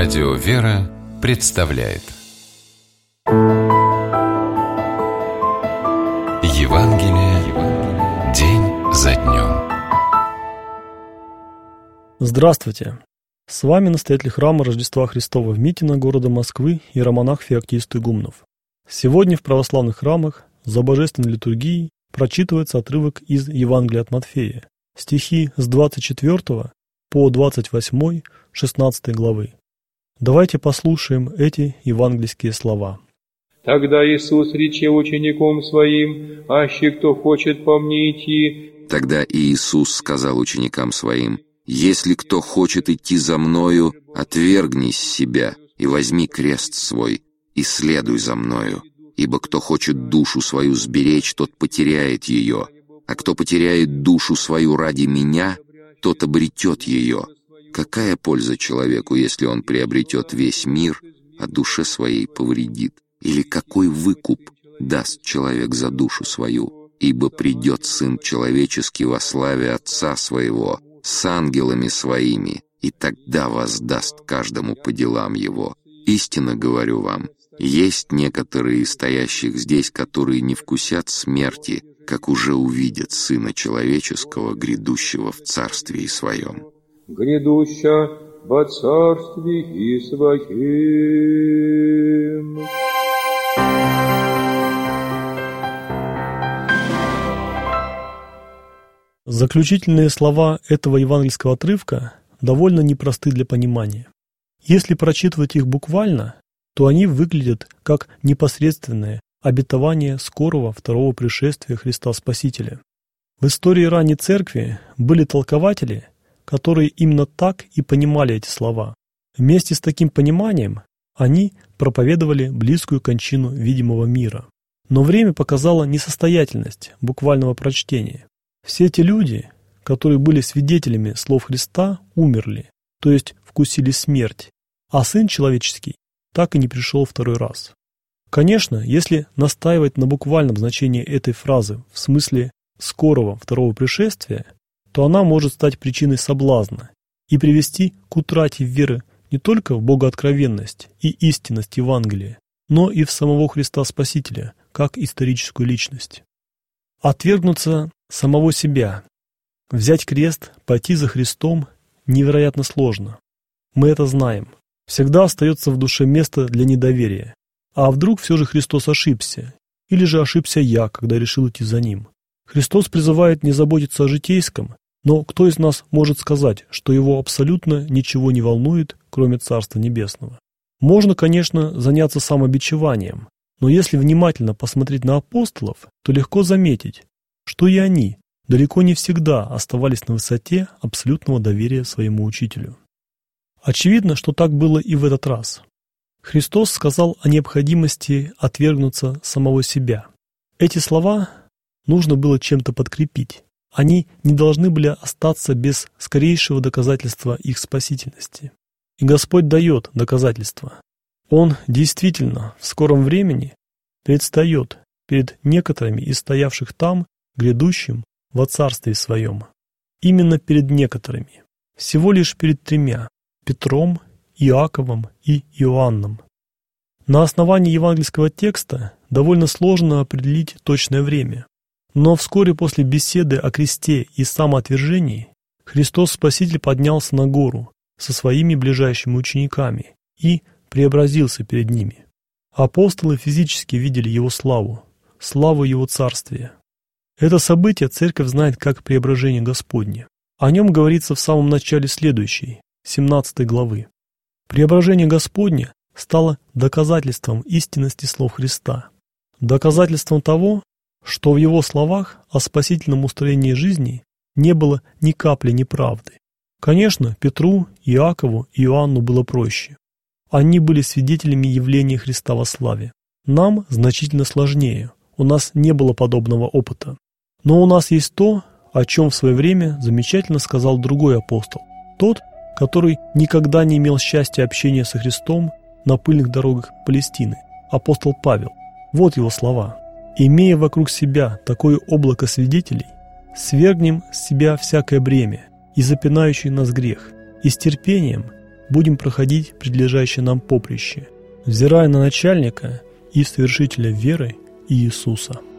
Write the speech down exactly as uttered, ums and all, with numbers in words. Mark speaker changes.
Speaker 1: Радио «Вера» представляет Евангелие день за днем.
Speaker 2: Здравствуйте! С вами настоятель храма Рождества Христова в Митино города Москвы иеромонах Феоктист Игумнов. Сегодня в православных храмах за божественной литургией прочитывается отрывок из Евангелия от Матфея, стихи с двадцать четвёртого по двадцать восьмой шестнадцатой главы. Давайте послушаем эти евангельские слова.
Speaker 3: Тогда Иисус рече ученикам своим: «Аще кто хочет по мне идти».
Speaker 4: Тогда Иисус сказал ученикам своим: «Если кто хочет идти за Мною, отвергнись себя и возьми крест свой, и следуй за Мною. Ибо кто хочет душу свою сберечь, тот потеряет ее, а кто потеряет душу свою ради Меня, тот обретет ее. Какая польза человеку, если он приобретет весь мир, а душе своей повредит? Или какой выкуп даст человек за душу свою? Ибо придет Сын Человеческий во славе Отца Своего с ангелами Своими, и тогда воздаст каждому по делам его. Истинно говорю вам, есть некоторые из стоящих здесь, которые не вкусят смерти, как уже увидят Сына Человеческого, грядущего в Царствии Своем».
Speaker 3: Грядуща во Царствии Своем.
Speaker 2: Заключительные слова этого евангельского отрывка довольно непросты для понимания. Если прочитывать их буквально, то они выглядят как непосредственное обетование скорого второго пришествия Христа Спасителя. В истории ранней церкви были толкователи, которые именно так и понимали эти слова. Вместе с таким пониманием они проповедовали близкую кончину видимого мира. Но время показало несостоятельность буквального прочтения. Все те люди, которые были свидетелями слов Христа, умерли, то есть вкусили смерть, а Сын Человеческий так и не пришел второй раз. Конечно, если настаивать на буквальном значении этой фразы в смысле скорого второго пришествия, то она может стать причиной соблазна и привести к утрате веры не только в богооткровенность и истинность Евангелия, но и в самого Христа Спасителя, как историческую личность. Отвергнуться самого себя, взять крест, пойти за Христом невероятно сложно. Мы это знаем. Всегда остается в душе место для недоверия. А вдруг все же Христос ошибся? Или же ошибся я, когда решил идти за Ним? Христос призывает не заботиться о житейском, но кто из нас может сказать, что его абсолютно ничего не волнует, кроме Царства Небесного? Можно, конечно, заняться самобичеванием, но если внимательно посмотреть на апостолов, то легко заметить, что и они далеко не всегда оставались на высоте абсолютного доверия своему учителю. Очевидно, что так было и в этот раз. Христос сказал о необходимости отвергнуться самого себя. Эти слова нужно было чем-то подкрепить. Они не должны были остаться без скорейшего доказательства их спасительности. И Господь дает доказательства. Он действительно в скором времени предстает перед некоторыми из стоявших там, грядущим во Царстве Своем. Именно перед некоторыми. Всего лишь перед тремя – Петром, Иаковом и Иоанном. На основании евангельского текста довольно сложно определить точное время. Но вскоре после беседы о кресте и самоотвержении Христос Спаситель поднялся на гору со своими ближайшими учениками и преобразился перед ними. Апостолы физически видели Его славу, славу Его Царствия. Это событие церковь знает как преображение Господне. О нем говорится в самом начале следующей, семнадцатой главы. Преображение Господне стало доказательством истинности слов Христа, доказательством того, что в Его словах о спасительном устроении жизни не было ни капли неправды. Конечно, Петру, Иакову и Иоанну было проще. Они были свидетелями явления Христа во славе. Нам значительно сложнее, у нас не было подобного опыта. Но у нас есть то, о чем в свое время замечательно сказал другой апостол, тот, который никогда не имел счастья общения со Христом на пыльных дорогах Палестины, апостол Павел. Вот его слова. «Имея вокруг себя такое облако свидетелей, свергнем с себя всякое бремя и запинающий нас грех, и с терпением будем проходить предлежащее нам поприще, взирая на начальника и совершителя веры Иисуса.